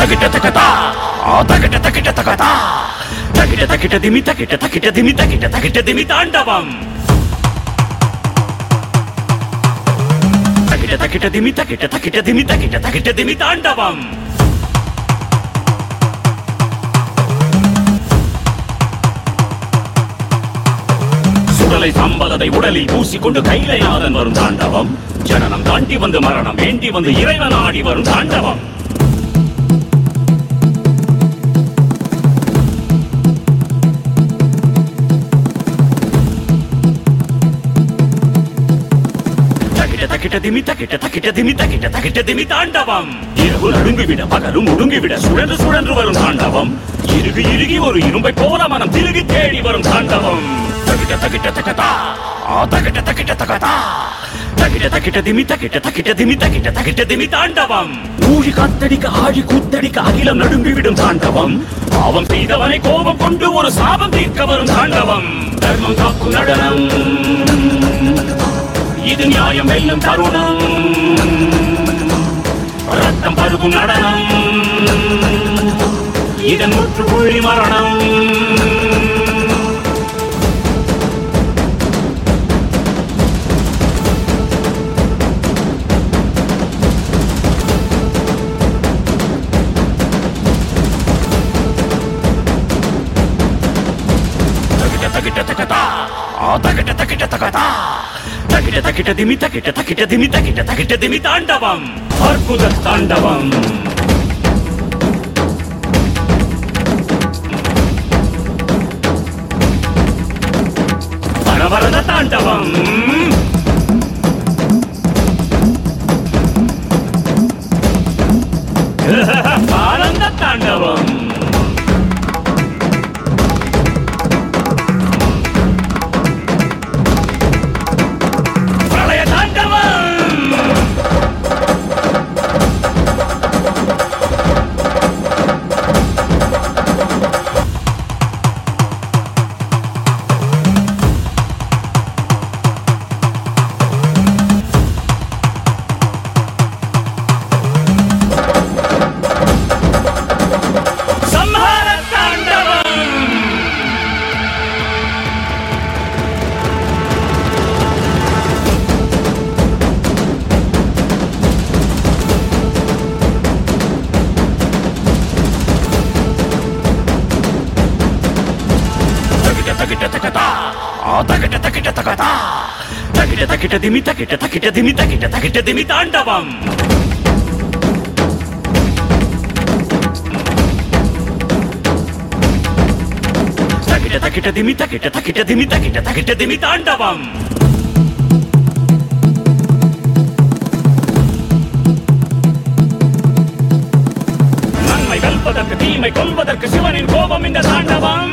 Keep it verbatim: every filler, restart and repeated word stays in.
தகிட்ட தகதா தகிட்ட தகிட்ட தகதா தகிட்ட தகிட்ட திமி தகிட்ட தகிட்ட திமி தகிட்ட தகிட்ட திமி தாண்டவம் தகிட்ட தகிட்ட திமி தகிட்ட தகிட்ட திமி தகிட்ட தகிட்ட திமி தாண்டவம் சுடலை சம்பதத்தை உடலில் பூசிக்கொண்டு கைலைநாதன் வரும் தாண்டவம் ஜனனம் தாண்டி வந்து மரணம் வேண்டி வந்து இறைவன் ஆடி வரும் தாண்டவம் தகிட்ட திமி தகிட்ட தகிட்ட திமி தகிட்ட தகிட்ட திமி தாண்டவம் இரவு நடுங்கிவிட பகலும் ஒடுங்கிவிட சுழன்று சுழன்று வரும் தாண்டவம் இறுகி இறுகி ஒரு இரும்பை போல மனம் திருகி தேடி வரும் தாண்டவம் தகிட்ட தகிட்ட தகதா தகிட்ட தகிட்ட தகதா தகிட்ட தகிட்ட திமி தகிட்ட தகிட்ட திமி தகிட்ட தகிட்ட திமி தாண்டவம் ஊழி காத்தடிக்க ஆழி கூத்தடிக்க அகிலம் நடுங்கிவிடும் தாண்டவம் பாவம் செய்தவனை கோபம் கொண்டு ஒரு சாபம் தீர்க்க வரும் தாண்டவம் தர்மம் காக்கும் நடனம் இது நியாயம் வெல்லும் தருணம் ரத்தம் பருகும் நடனம் இதன் முற்றுப்புள்ளி மரணம் தகிட்ட தகதா தகிட்ட தகிட்ட தகதா தகிட்ட தகிட்ட திமி தகிட்ட தகிட்ட திமி தகிட்ட தகிட்ட திமி தாண்டவம் அற்புத தாண்டவம் பரவரத தாண்டவம் ஆனந்த தாண்டவம் தகிட்ட தகதா தகிட்ட தகிட்ட தகதா தகிட்ட தகிட்ட திமி தகிட்ட தகிட்ட திமி தகிட்ட தகிட்ட திமி தாண்டவம் தகிட்ட தகிட்ட திமி தகிட்ட தகிட்ட திமி தகிட்ட தகிட்ட திமி தாண்டவம் நன்மை வெல்வதற்கு தீமை கொல்வதற்கு சிவனின் கோபம் இந்த தாண்டவம்